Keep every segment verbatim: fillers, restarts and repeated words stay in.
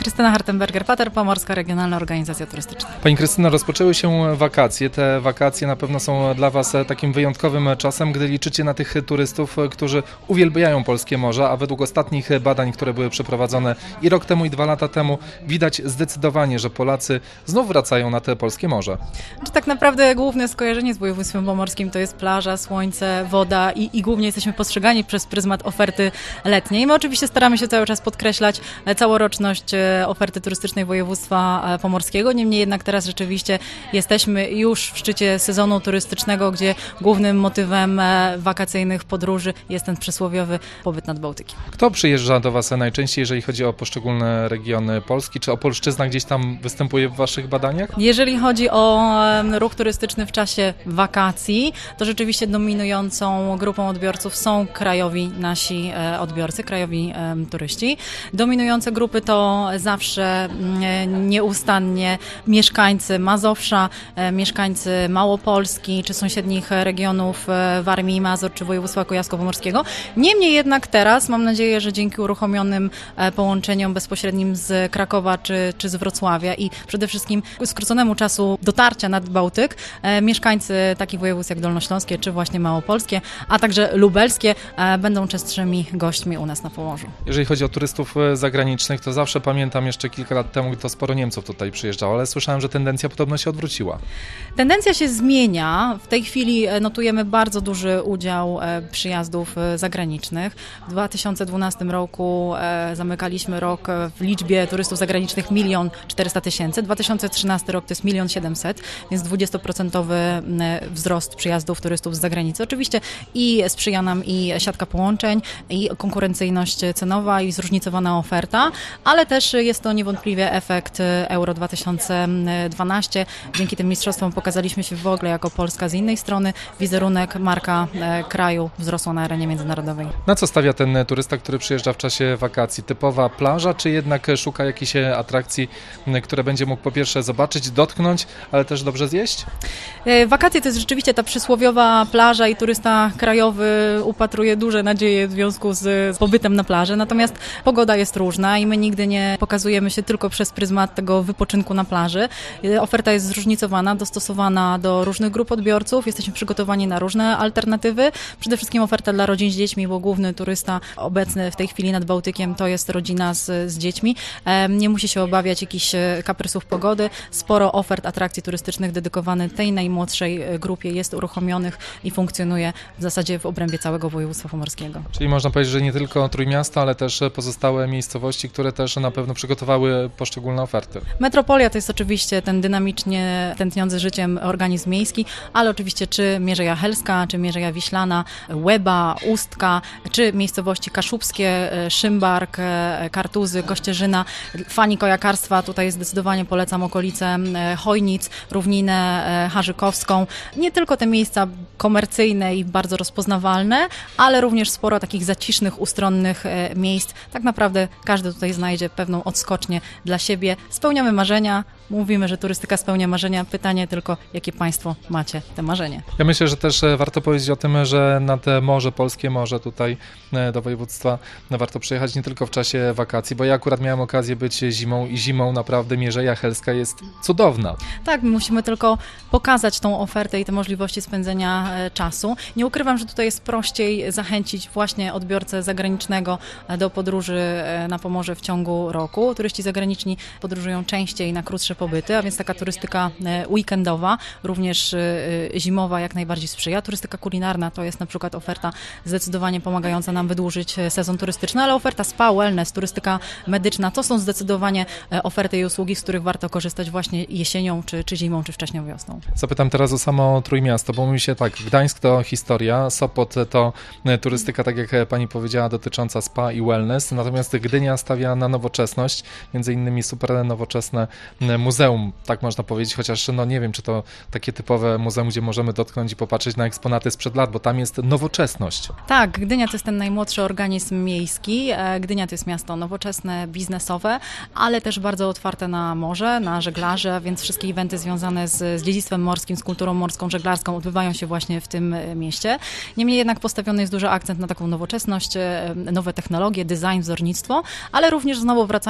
Krystyna Hartenberger-Pater, Pomorska Regionalna Organizacja Turystyczna. Pani Krystyno, rozpoczęły się wakacje. Te wakacje na pewno są dla Was takim wyjątkowym czasem, gdy liczycie na tych turystów, którzy uwielbiają polskie morza, a według ostatnich badań, które były przeprowadzone i rok temu, i dwa lata temu, widać zdecydowanie, że Polacy znów wracają na te polskie morze. Czy tak naprawdę główne skojarzenie z województwem pomorskim to jest plaża, słońce, woda i, i głównie jesteśmy postrzegani przez pryzmat oferty letniej. My oczywiście staramy się cały czas podkreślać całoroczność oferty turystycznej województwa pomorskiego. Niemniej jednak teraz rzeczywiście jesteśmy już w szczycie sezonu turystycznego, gdzie głównym motywem wakacyjnych podróży jest ten przysłowiowy pobyt nad Bałtykiem. Kto przyjeżdża do Was najczęściej, jeżeli chodzi o poszczególne regiony Polski? Czy Opolszczyzna gdzieś tam występuje w Waszych badaniach? Jeżeli chodzi o ruch turystyczny w czasie wakacji, to rzeczywiście dominującą grupą odbiorców są krajowi nasi odbiorcy, krajowi turyści. Dominujące grupy to zawsze nieustannie mieszkańcy Mazowsza, mieszkańcy Małopolski czy sąsiednich regionów Warmii i Mazur czy województwa kujawsko-pomorskiego. Niemniej jednak teraz mam nadzieję, że dzięki uruchomionym połączeniom bezpośrednim z Krakowa czy, czy z Wrocławia i przede wszystkim skróconemu czasu dotarcia nad Bałtyk, mieszkańcy takich województw jak Dolnośląskie czy właśnie Małopolskie, a także lubelskie będą częstszymi gośćmi u nas na Pomorzu. Jeżeli chodzi o turystów zagranicznych, to zawsze pamiętam jeszcze kilka lat temu, to sporo Niemców tutaj przyjeżdżało, ale słyszałem, że tendencja podobno się odwróciła. Tendencja się zmienia. W tej chwili notujemy bardzo duży udział przyjazdów zagranicznych. W dwa tysiące dwunastym roku zamykaliśmy rok w liczbie turystów zagranicznych milion czterysta tysięcy. dwa tysiące trzynasty rok to jest milion siedemset, więc dwudziestoprocentowy wzrost przyjazdów turystów z zagranicy. Oczywiście i sprzyja nam i siatka połączeń, i konkurencyjność cenowa, i zróżnicowana oferta, ale też jest to niewątpliwie efekt Euro dwa tysiące dwanaście. Dzięki tym mistrzostwom pokazaliśmy się w ogóle jako Polska z innej strony. Wizerunek, marka kraju wzrosła na arenie międzynarodowej. Na co stawia ten turysta, który przyjeżdża w czasie wakacji? Typowa plaża, czy jednak szuka jakichś atrakcji, które będzie mógł po pierwsze zobaczyć, dotknąć, ale też dobrze zjeść? Wakacje to jest rzeczywiście ta przysłowiowa plaża i turysta krajowy upatruje duże nadzieje w związku z pobytem na plaży, natomiast pogoda jest różna i my nigdy nie pokazujemy się tylko przez pryzmat tego wypoczynku na plaży. Oferta jest zróżnicowana, dostosowana do różnych grup odbiorców, jesteśmy przygotowani na różne alternatywy. Przede wszystkim oferta dla rodzin z dziećmi, bo główny turysta obecny w tej chwili nad Bałtykiem to jest rodzina z, z dziećmi. Nie musi się obawiać jakichś kaprysów pogody. Sporo ofert atrakcji turystycznych dedykowanych tej najmłodszej grupie jest uruchomionych i funkcjonuje w zasadzie w obrębie całego województwa pomorskiego. Czyli można powiedzieć, że nie tylko Trójmiasto, ale też pozostałe miejscowości, które też na pewno przygotowały poszczególne oferty. Metropolia to jest oczywiście ten dynamicznie tętniący życiem organizm miejski, ale oczywiście czy Mierzeja Helska, czy Mierzeja Wiślana, Łeba, Ustka, czy miejscowości kaszubskie, Szymbark, Kartuzy, Kościerzyna. Fani kajakarstwa tutaj zdecydowanie polecam okolice Chojnic, Równinę Harzykowską. Nie tylko te miejsca komercyjne i bardzo rozpoznawalne, ale również sporo takich zacisznych, ustronnych miejsc. Tak naprawdę każdy tutaj znajdzie pewną odskocznię dla siebie. Spełniamy marzenia, mówimy, że turystyka spełnia marzenia. Pytanie tylko, jakie Państwo macie te marzenia. Ja myślę, że też warto powiedzieć o tym, że na te morze, polskie morze tutaj do województwa warto przyjechać nie tylko w czasie wakacji, bo ja akurat miałem okazję być zimą i zimą naprawdę Mierzeja Helska jest cudowna. Tak, my musimy tylko pokazać tą ofertę i te możliwości spędzenia czasu. Nie ukrywam, że tutaj jest prościej zachęcić właśnie odbiorcę zagranicznego do podróży na Pomorze w ciągu roku. Turyści zagraniczni podróżują częściej na krótsze pobyty, a więc taka turystyka weekendowa, również zimowa jak najbardziej sprzyja. Turystyka kulinarna to jest na przykład oferta zdecydowanie pomagająca nam wydłużyć sezon turystyczny, ale oferta spa, wellness, turystyka medyczna to są zdecydowanie oferty i usługi, z których warto korzystać właśnie jesienią, czy, czy zimą, czy wcześnią wiosną. Zapytam teraz o samo Trójmiasto, bo mówi się tak, Gdańsk to historia, Sopot to turystyka, tak jak pani powiedziała, dotycząca spa i wellness, natomiast Gdynia stawia na nowoczesność, między innymi super nowoczesne muzeum, tak można powiedzieć, chociaż no nie wiem, czy to takie typowe muzeum, gdzie możemy dotknąć i popatrzeć na eksponaty sprzed lat, bo tam jest nowoczesność. Tak, Gdynia to jest ten najmłodszy organizm miejski. Gdynia to jest miasto nowoczesne, biznesowe, ale też bardzo otwarte na morze, na żeglarzy, więc wszystkie eventy związane z, z dziedzictwem morskim, z kulturą morską, żeglarską odbywają się właśnie w tym mieście. Niemniej jednak postawiony jest duży akcent na taką nowoczesność, nowe technologie, design, wzornictwo, ale również znowu wracając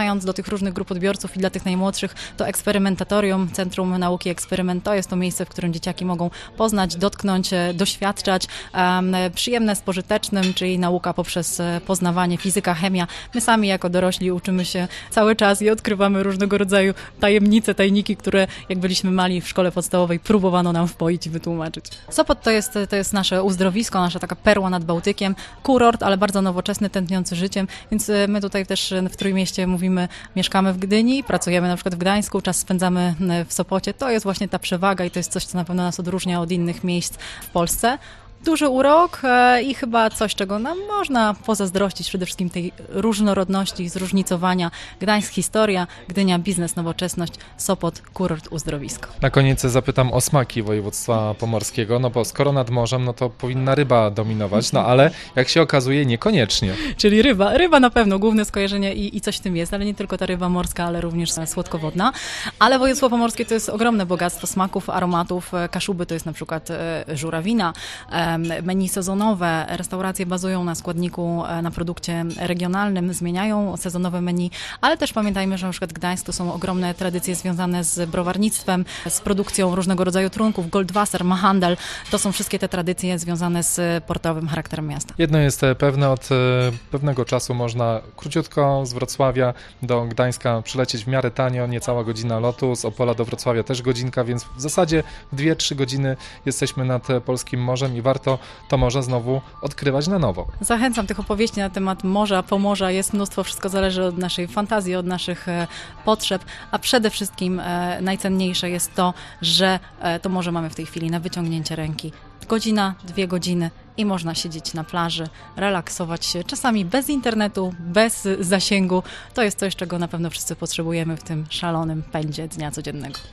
wracając do tych różnych grup odbiorców i dla tych najmłodszych, to eksperymentatorium, Centrum Nauki Eksperyment, to jest to miejsce, w którym dzieciaki mogą poznać, dotknąć, e, doświadczać. Um, przyjemne z pożytecznym, czyli nauka poprzez e, poznawanie, fizyka, chemia. My sami jako dorośli uczymy się cały czas i odkrywamy różnego rodzaju tajemnice, tajniki, które jak byliśmy mali w szkole podstawowej, próbowano nam wpoić i wytłumaczyć. Sopot to jest, to jest nasze uzdrowisko, nasza taka perła nad Bałtykiem, kurort, ale bardzo nowoczesny, tętniący życiem, więc e, my tutaj też w Trójmieście mówimy, mieszkamy w Gdyni, pracujemy na przykład w Gdańsku, czas spędzamy w Sopocie. To jest właśnie ta przewaga i to jest coś, co na pewno nas odróżnia od innych miejsc w Polsce. Duży urok e, i chyba coś, czego nam można pozazdrościć, przede wszystkim tej różnorodności, zróżnicowania. Gdańsk historia, Gdynia biznes, nowoczesność, Sopot kurort, uzdrowisko. Na koniec zapytam o smaki województwa pomorskiego, no bo skoro nad morzem, no to powinna ryba dominować, no ale jak się okazuje niekoniecznie. Czyli ryba, ryba na pewno, główne skojarzenie i, i coś w tym jest, ale nie tylko ta ryba morska, ale również słodkowodna. Ale województwo pomorskie to jest ogromne bogactwo smaków, aromatów. Kaszuby to jest na przykład e, żurawina, e, menu sezonowe, restauracje bazują na składniku, na produkcie regionalnym, zmieniają sezonowe menu, ale też pamiętajmy, że na przykład Gdańsk to są ogromne tradycje związane z browarnictwem, z produkcją różnego rodzaju trunków, Goldwasser, Mahandel, to są wszystkie te tradycje związane z portowym charakterem miasta. Jedno jest pewne, od pewnego czasu można króciutko z Wrocławia do Gdańska przylecieć w miarę tanio, niecała godzina lotu, z Opola do Wrocławia też godzinka, więc w zasadzie dwie trzy godziny jesteśmy nad polskim morzem i warto to morze znowu odkrywać na nowo. Zachęcam, tych opowieści na temat morza, pomorza jest mnóstwo, wszystko zależy od naszej fantazji, od naszych e, potrzeb, a przede wszystkim e, najcenniejsze jest to, że e, to morze mamy w tej chwili na wyciągnięcie ręki. Godzina, dwie godziny i można siedzieć na plaży, relaksować się, czasami bez internetu, bez zasięgu. To jest coś, czego na pewno wszyscy potrzebujemy w tym szalonym pędzie dnia codziennego.